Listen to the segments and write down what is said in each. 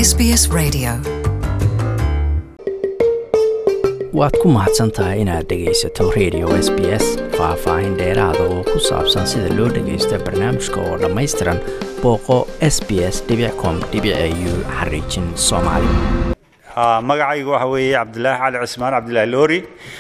SBS Radio. waad ku mahadsantahay inaad dhegaysato radio SBS. faahfaahin dheeraada oo ku saabsan sida loo dhagaysto barnaamijka oo dhammaystiran booqo sbs.com.au/Soomaali. magacaygu waxa weeye Cabdilaahi Cali Cismaan Cabdilaahi Loori.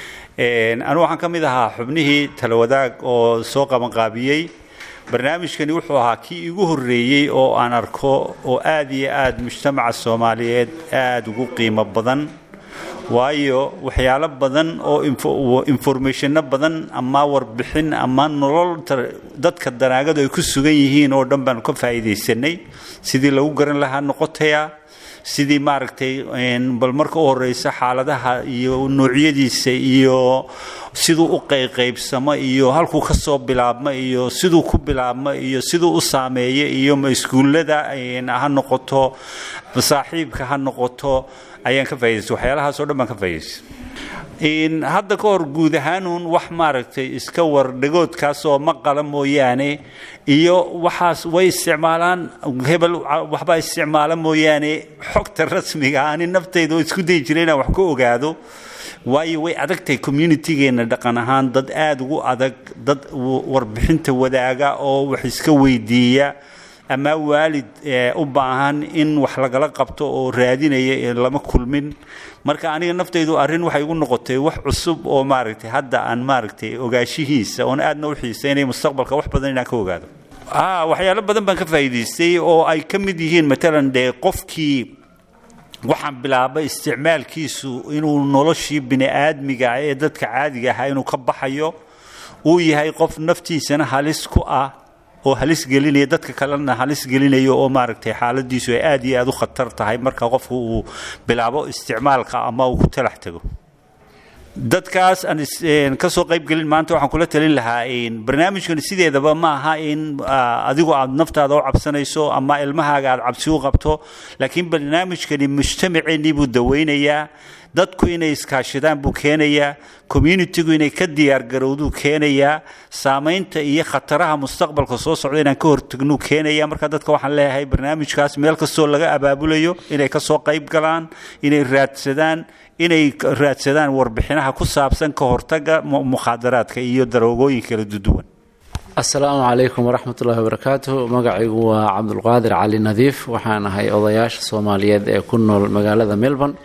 anu waxaan ka mid ahaa xubnihii talawadaag oo soo qabanqaabiyey barnaamijkani. wuxuu ahaa kii igu horreeyey oo aan arko oo aad iyo aad mujtamaca Soomaaliyeed aad ugu qiimo badan, waayo waxyaalo badan oo information badan ama warbixin ama nolol dadka danaagada ay ku sugan yihiin oo dhan baan ka faa'iideysanay, sidii lagu garan lahaa noqotaya, sidii maaragtay bal marka u horeysa xaaladaha iyo noocyadiisa iyo siduu u qaybsamo iyo halkuu ka soo bilaabmo iyo siduu ku bilaabmo iyo siduu u saameeyo iyo iskuulada ha noqoto saaxiibka ha noqoto ayaan ka faa'iideystay. waxyaalahaas oo dhan baan ka faa'iideystay. hadda ka hor guud ahaan wax maaragtay iska wardhigoodkaas oo maqala mooyaane iyo waxaas way isticmaalaan hebel waxba isticmaala mooyaane xogta rasmiga ah ani naftayda oo isku day jiray inaan wax ka ogaado, waayo way adagtay community-geena dhaqan ahaan dad aad ugu adag, dad warbixinta wadaaga oo wax iska weydiiya ama waalid u baahan in wax lagala qabto oo raadinaya lama kulmin. marka aniga naftaydu arrin waxay igu noqotay wax cusub oo maaragtay hadda aan maaragtay ogaashihiisa oon aadna u xiiseynay mustaqbalka wax badan inaan ka ogaado. waxyaalo badan baan ka faa'iideystay oo ay ka mid yihiin matalan qofkii waxaan bilaabay isticmaalkiisu inuu noloshii bini'aadmiga ee dadka caadiga ah inuu ka baxayo, uu yahay qof naftiisana halis ku ah oo halis gelinaya dadka kalena halis gelinayo oo maaragtay xaaladiisu ay aad iyo aad u khatar tahay marka qofku uu bilaabo isticmaalka ama uu ku talax tago. dadkaas aan ka soo qayb gelin maanta waxaan kula talin lahaa barnaamijkan sideedaba ma aha in adigu aad naftaada u cabsanayso ama ilmahaaga aad cabsi u qabto, laakiin barnaamijkani mujtamaceennii buu daweynayaa, dadku inay iskaashadaan buu keenayaa, community-gu inay ka diyaargarowduu keenayaa, saamaynta iyo khataraha mustaqbalka soo socda inaan ka hortagnuu keenayaa. marka dadka waxaan leeyahay barnaamijkaas meel kastoo laga abaabulayo inay ka soo qayb galaan, inay raadsadaan warbixinaha ku saabsan ka hortagga mukhaadaraadka iyo daroogooyinka kala duwan. asalaamu calaykum waraxmatullaahi wabarakaatuh. magacaygu waa cabdulqaadir cali nadiif, waxaan ahay odayaasha Soomaaliyeed ee ku nool magaalada Melbourne.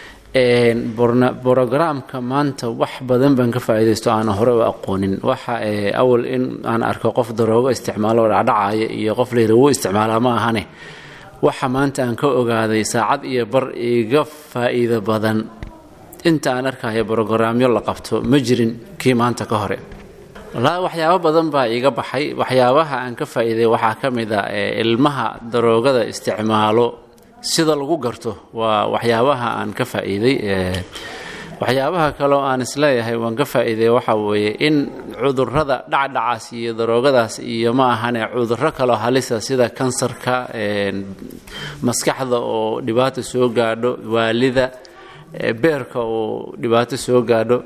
brogramka maanta wax badan baan ka faa'iideysto aan hore u aqoonin. waxa awal in aan arko qof daroogo isticmaalo dhacdhacaya iyo qof leeyahay wuu isticmaalaa ma ahane, waxa maanta aan ka ogaaday saacad iyo bar iga faa'iido badan inta aan arkayo brogramyo la qabto ma jirin kii maanta ka hore. wallaahi waxyaabo badan baa iga baxay. waxyaabaha aan ka faa'iiday waxaa ka mid ah ilmaha daroogada isticmaalo sida lagu garto waa waxyaabaha aan ka faa'iiday. waxyaabaha kale oo aan isleeyahay waan ka faa'iiday waxa weeye in cudurrada dhacdhacaas iyo daroogadaas iyo ma ahane cudurro kale halisa sida kansarka, maskaxda oo dhibaato soo gaadho, waalida, beerka oo dhibaato soo gaadho,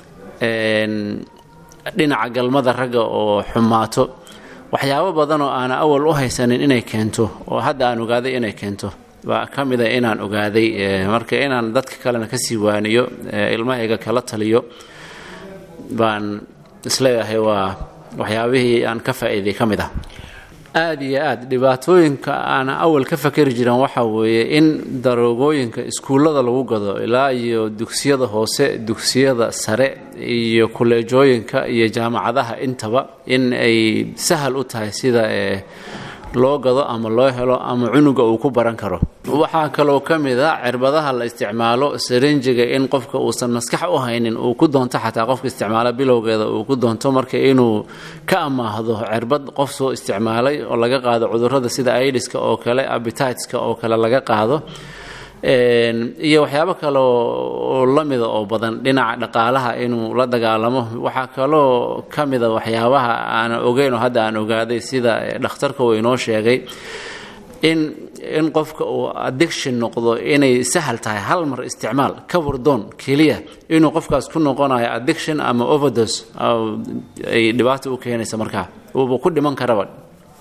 dhinaca galmada ragga oo xumaato, waxyaabo badan oo aan awal u haysanin inay keento oo hadda aan ogaaday inay keento waa ka mid ah inaan ogaaday. marka inaan dadka kalena ka sii waaniyo, ilmahayga kala taliyo baan isleeyahay waa waxyaabihii aan ka faa'iiday ka mid ah. aad iyo aad dhibaatooyinka aan awal ka fakari jiran waxa weeye in daroogooyinka iskuullada lagu gado ilaa iyo dugsiyada hoose, dugsiyada sare iyo kuleejooyinka iyo jaamacadaha intaba in ay sahal u tahay sida loo gado ama loo helo ama cunuga uu ku baran karo. waxaa kaloo ka mid ah cirbadaha la isticmaalo, syrinjiga in qofka uusan maskax u haynin uu ku doonto, xataa qofka isticmaala bilowgeeda uu ku doonto marka inuu ka amaahdo cirbad qof soo isticmaalay oo laga qaado cudurrada sida aidiska oo kale, appetiteska oo kale laga qaado, iyo waxyaabo kale oo lamida oo badan. dhinaca dhaqaalaha inuu la dagaalamo waxaa kaloo ka mida waxyaabaha aan ogeyn oo hadda aan ogaaday sida dhakhtarka uu inoo sheegay in qofka uu addiction noqdo inay sahal tahay hal mar isticmaal ka wardoon keliya inuu qofkaas ku noqonayo addiction ama overdose ay dhibaato u keenaysa, markaa uu ku dhiman karaba.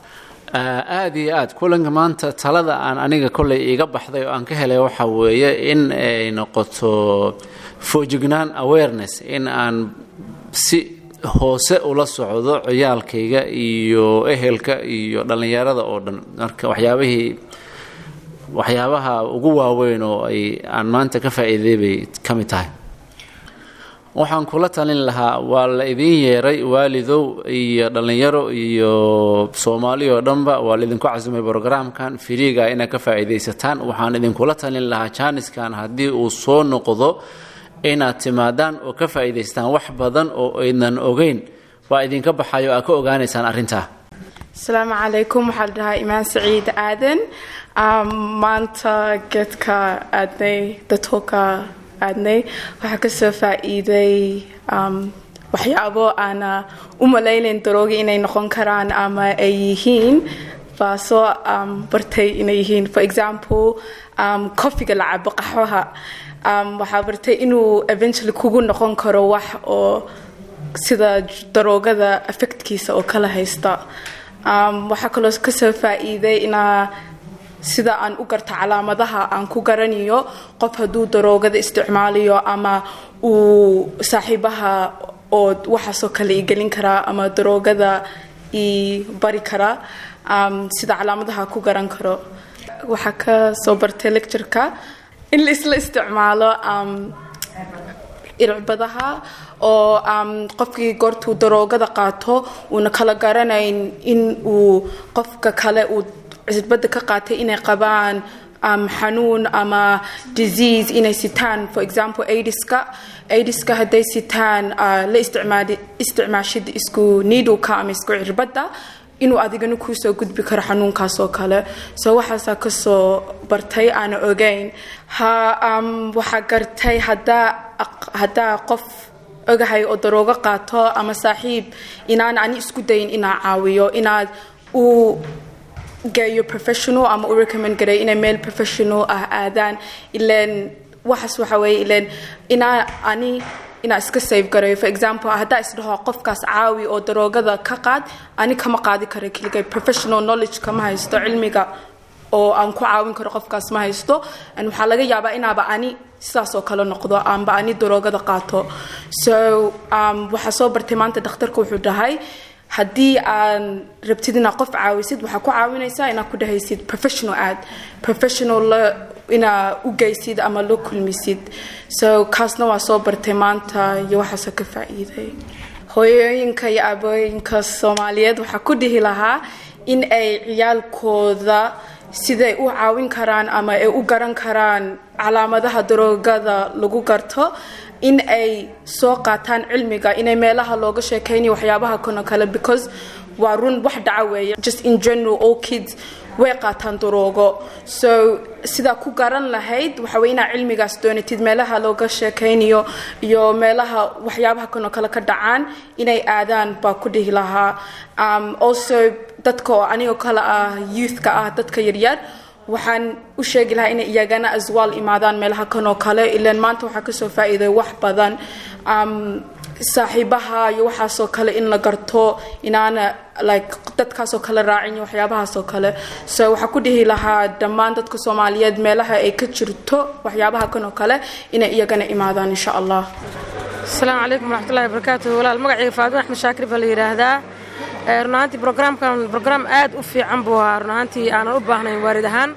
aad iyo aad kulanka maanta talada aan aniga kolley iga baxday oo aan ka helay waxa weeye in ay noqoto foojignaan awareness in aan si hoose ula socdo ciyaalkayga iyo ehelka iyo dhallinyarada oo dhan marka waxyaabaha ugu waaweyn oo aan maanta ka faa'iiday bay ka mid tahay waxaan kula talin lahaa waa la idin yeeray waalidow iyo dhallinyaro iyo Soomaali oo dhanba waa idinku casuumay programkan firiga inaad ka faa'iideysataan waxaan idinkula talin lahaa jaaniskan haddii uu soo noqdo inaad timaadaan oo ka faa'iideystaan wax badan oo aynan ogeyn waa idinka baxayo aad ka ogaanaysaan arrinta السلام عليكم waxaan dhahay Imaan Saciid Aadan maanta geedka aadnay dadka aadnay waxa ka soo faa'iiday waxyaabo aan u malaynayn darooga inay noqon karaan ama ay yihiin baaso bartay inay yihiin for example coffee la cabo qaxwaha waxa bartay inuu eventually kugu noqon karo wax oo sida daroogada effectkiisa oo kala haysta waxa kaloo ka soo faa'iiday sida aan u garto calaamadaha aan ku garanayo qof haduu daroogada isticmaalayo ama uu saaxiibaha oo waxa soo kale igelin kara ama daroogada bari kara sida calaamadaha ku garan karo waxa ka soo bartay lecture-ka in la isla isticmaalo irbadaha oo qofkii goortuu daroogada qaato una kala garanayn in uu qofka kale uu cirbada ka qaatay inay qabaan xanuun ama disease inay sitaan for example AIDS-ka hadday sitaan la isticmaashid isku needle-ka ama isku cirbada inuu adigana ku soo gudbi karo xanuunkaas oo kale soo waxaas ka soo bartay aan ogeyn waxa gartay hada qof ogahay oo darooga qaato ama saaxiib inaan ani isku dayin inaan caawiyo inaad u geeyo professional ama u recommend garay inay meel professional aadaan ileen waxaas waxa weeye ileen inaa iska save garay for example haddaa isdhaho qofkaas caawi oo daroogada ka qaad ani kama qaadi karo keligay professional knowledge kama haysto cilmiga oo aan ku caawin karo qofkaas ma haysto waxaa laga yaabaa inaaba ani sidaas oo kale noqdo aanba ani daroogada qaato so waxaa soo bartay maanta dhakhtarka wuxuu dhahay haddii aan rabtid inaad qof caawisid waxaa ku caawinaysaa inaad ku dhahaysid professional inaa u geysid ama loo kulmisid so kaasna waa soo bartay maanta iyo waxaasoo ka faa'iiday hooyooyinka iyo aabooyinka Soomaaliyeed waxaa ku dhihi lahaa in ay ciyaalkooda siday u caawin karaan ama ay u garan karaan calaamadaha daroogada lagu garto in ay soo qaataan cilmiga inay meelaha looga sheekaynayo waxyaabaha kale because waa run wax dhaca weeye just in general all kids way qaataan daroogo so sida ku garan lahayd waxa weeye inaad cilmigaas doonatid meelaha looga sheekaynayo iyo meelaha waxyaabaha kale ka dhacaan inay aadaan baa ku dhihi lahaa also dadka oo aniga kala youth-ka dadka yaryar waxaan u sheegi lahaa inay iyagana aswaal imaadaan meelaha kale ilaan maanta waxaa ka soo faa'iiday wax badan saaxiibaha iyo waxaasoo kale in la garto inaana like dadkaasoo kale raacin waxyaabahaasoo kale so waxaa ku dhihi lahaa dhammaan dadka Soomaaliyeed meelaha ay ka jirto waxyaabaha kale inay iyagana imaadaan insha Allah السلام عليكم ورحمة الله وبركاته ولا المقعد فاطمة أحمد شاكر باليراهدا رنانتي برنامج آد وفي عنبوها رنانتي أنا أباهنا واردهان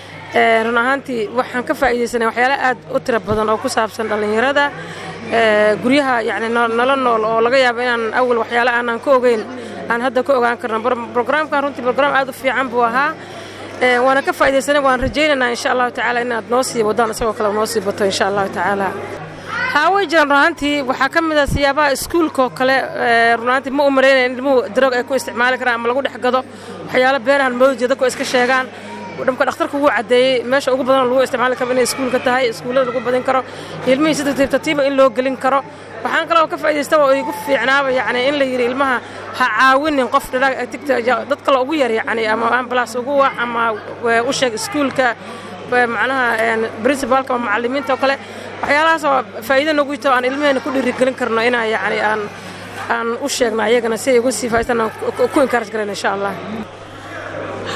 رنانتي وحن كفاية سنة وحياة آد أترب بدن أو كسب سنة ليرادا قريها يعني نلنا لقيا بين أول وحياة أنا كوجين أنا هذا كوجان كرنا برنامج كان رنتي برنامج آد وفي عنبوها وأنا كفاية سنة وأنا رجينا إن شاء الله تعالى إن نوصي ودانا سوا كلا نوصي بطل إن شاء الله تعالى hawajin runtii waxa kamid ah siyaabaha iskuulka kale runtii ma umreeyeen ilmu drug ay ku isticmaali karaan ama lagu dhaxgado waxyaalo beenahan mawjada ku iska sheegaan wadamka dhakhtarku uu cadeeyay meesha ugu badan lagu isticmaali karo in iskuulka tahay iskuulada lagu badan karo ilmaha sida tartiib in loo gelin karo waxaan kale oo ka faa'iideystay oo igu fiicnaaba yani in la yiri ilmaha ha caawinin qof dad kale ugu yar yani ama ambulance ugu wax ama u sheeg iskuulka macnaha principalka ama macallimiinta kale waxyaalahaas oo faa'iido nagu jito aan ilmaheena ku dhiirigelin karno in ay yani aan u sheegno ayagana si ay ugu sii faa'iideysan ku encourage gareyn insha Allah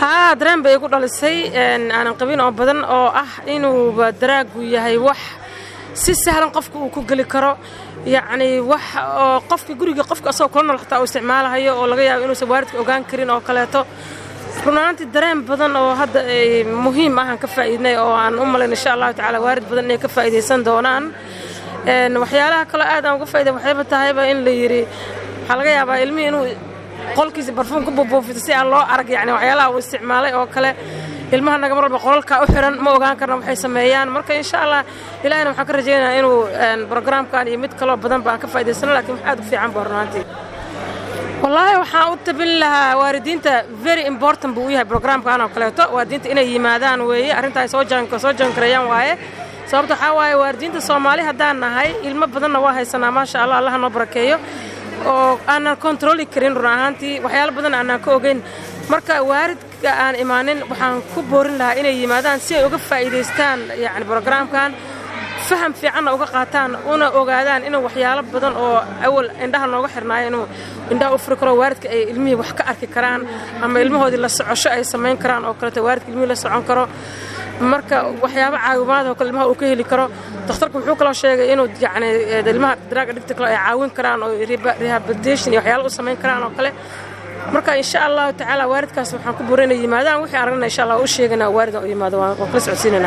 ها درين bay ku dhalisay aanan qabin oo badan oo ah inuu daraagu yahay wax si sahlan qofku uu ku gali karo يعني wax oo qofka guriga qofka asoo kulana xataa uu isticmaalayo oo laga yaabo inuu waalidka ogaan karin oo kaleeto runaantii dareen badan oo hadda muhiim ah aan ka faa'iidnay oo aan u malayn insha Allah taala waalid badan inay ka faa'iideysan doonaan waxyaalaha kale aad aan uga faa'iiday waxayba tahayba in la yiri waxa laga yaabaa ilmihi inuu qolkiisa barfuun ku buufito si aan loo arag yani waxyaalaha uu isticmaalay oo kale ilmaha naga marba qolka u xiran ma ogaan karno waxay sameeyaan marka insha Allah ilaahayna waxaan ka rajaynayaa inuu barnaamijkan iyo mid kale badan baan ka faa'iideysano laakiin waxa aad u fiican barnaamijkii wallahi waxaan u tabin lahaa waalidiinta very important buu yahay barnaamijkan oo kaleeto waalidiinta inay yimaadaan weeye arrintaas soo jaan karayaan waaye sababta waxa waaye waalidiinta Soomaali hadaan nahay ilmo badanna waa haysanaa ma sha Allah Allah noo barakeeyo oo aan control karin runaantii waxyaalo badan aan ka ogeyn marka waalidka aan imaanin waxaan ku boorin lahaa inay yimaadaan si ay uga faa'iideystaan yani barnaamijkan faham fiican uga qaataan una ogaadaan inuu waxyaalo badan oo awal indhaha nooga xirnaayo inuu indhaha u furi karo waalidka ay ilmihi wax ka arki karaan ama ilmahoodii la socosho ay sameyn karaan oo kale waalidka ilmihi la socon karo marka waxyaabo caawimaad oo kale ilmaha uu ka heli karo dhakhtarku wuxuu kala sheegay inuu yani ilmaha drug addict kale ay caawin karaan oo rehabilitation iyo waxyaalo u sameyn karaan oo kale marka insha Allah taala waalidkaas waxaan ku buurinay yimaadaan wixii aragnay insha Allah u sheegana waalid oo yimaado waan kala socodsiinana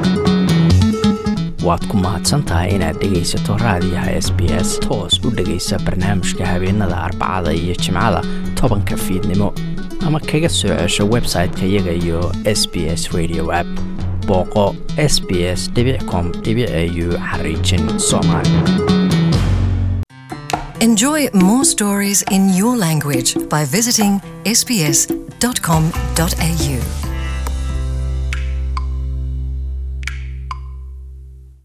waad ku mahadsantahay inaad dhegaysato raadiyaha SBS toos u dhagaysa barnaamijka habeenada Arbacada iyo Jimcada 10 fiidnimo ama kaga soo cesho website-ka iyaga iyo SBS Radio app booqo sbs.com.au/Somali. Enjoy more stories in your language by visiting sbs.com.au.